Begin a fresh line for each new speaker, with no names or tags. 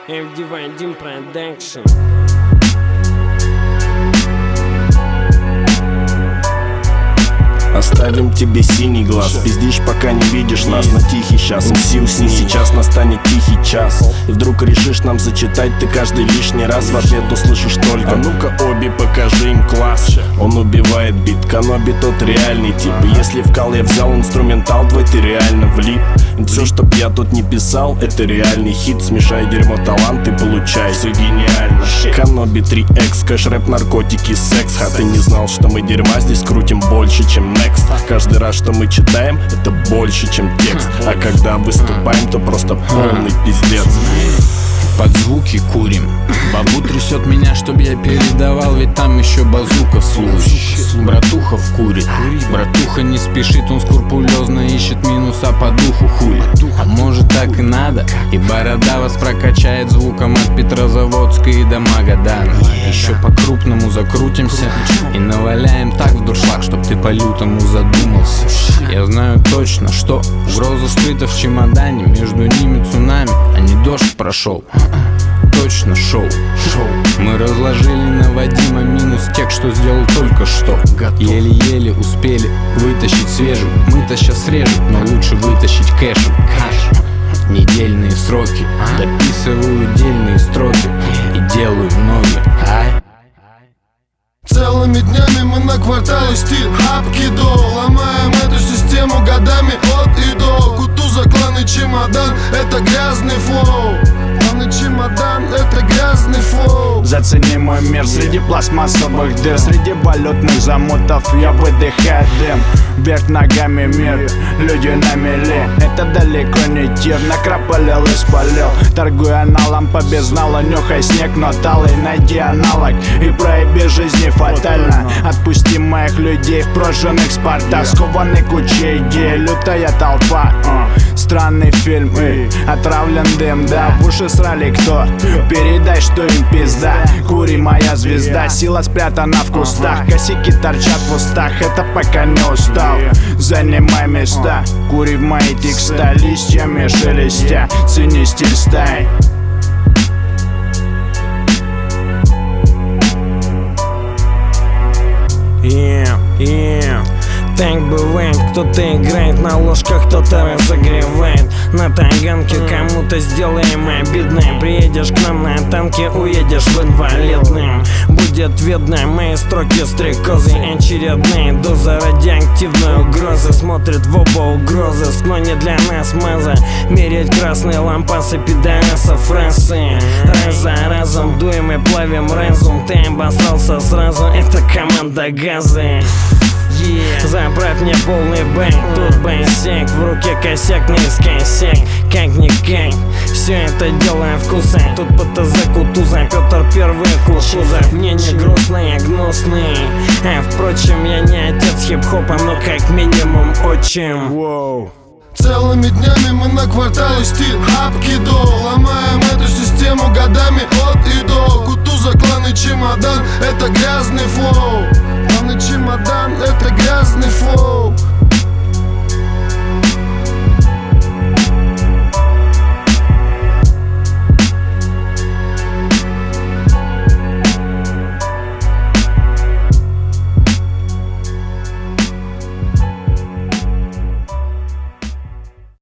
FD1 Production.
Оставим тебе синий глаз, пиздишь, пока не видишь нас. На тихий час, МС усни, сейчас настанет тихий час. И вдруг решишь нам зачитать ты каждый лишний раз. В ответ услышишь только: а ну-ка, Оби, покажи им класс. Он убивает бит, Каноби тот реальный тип. И если в кал я взял инструментал твой, ты реально влип. Все, чтоб я тут не писал, это реальный хит. Смешай дерьмо, талант и получай, все гениально. Каноби 3X, кэш, рэп, наркотики, секс. А ты не знал, что мы дерьма здесь крутим больше, чем Next. Каждый раз, что мы читаем, это больше, чем текст. А когда выступаем, то просто полный пиздец.
Под звуки курим. Бабу трясет меня, чтоб я передавал, ведь там еще базука служит. Братуха вкурит, братуха не спешит, он скрупулезно ищет минуса по духу, хули. А может так и надо, и борода вас прокачает звуком от Петрозаводской до Магадана. Еще по-крупному закрутимся и наваляем так в дуршлаг, чтоб ты по-лютому задумался. Я знаю точно, что угроза скрыта в чемодане, между ними цунами, а не дождь прошел. Точно шоу. Мы разложили на Вадима минус тех, что сделал только что. Еле-еле успели вытащить свежим. Мы-то сейчас режем, но лучше вытащить кэшем. Недельные сроки, дописываю дельные строки и делаю ноги.
Целыми днями мы на кварталы стиль Апкидо. Ломаем эту систему годами от и до. Кутуза, клан и чемодан, это грязный флоу. Клан и чемодан, это грязный флоу.
Зацени мой мир среди пластмассовых дыр, среди валютных замутов я выдыхаю дым. Вверх ногами мир, люди на мели. Это далеко не тир, накропалил и спалил. Торгуй аналом по безналу, нюхай снег, но талый. Найди аналог и проеби жизни фатально. Отпусти моих людей в прожженных спортах, скованы кучей идей, лютая толпа. Странный фильм, отравлен дым, да. В уши срали кто? Передай, что им пизда. Кури, моя звезда, сила спрятана в кустах. Косяки торчат в устах, это пока не устал. Занимай места, кури в мои текста, листьями шелестя. Цени стиль стаи.
Так бывает, кто-то играет на ложках, кто-то разогревает. На таганке кому-то сделаем обидное. Приедешь к нам на танке, уедешь в инвалидным. Будет видно мои строки стрекозы. Очередные дозы радиоактивной угрозы. Смотрит в оба угрозы, но не для нас маза. Мерять красные лампасы пидорасов фразы. Раз за разом дуем и плавим разум. Ты обосрался сразу, это команда газы. Заправь мне полный бэнк, тут бенсик, в руке косяк, наискосяк. Как-никак, все это делаем вкуса. Тут ПТЗ Кутуза, Петр Первый Кутузов. Мне не грустный, а гнусный. А впрочем, я не отец хип-хопа, но как минимум отчим.
Целыми днями мы на кварталы стиль Апкидо. Ломаем эту систему годами от и до. Кутуза, клан и чемодан, это грязный флоу. Клан и чемодан, это грязный флоу.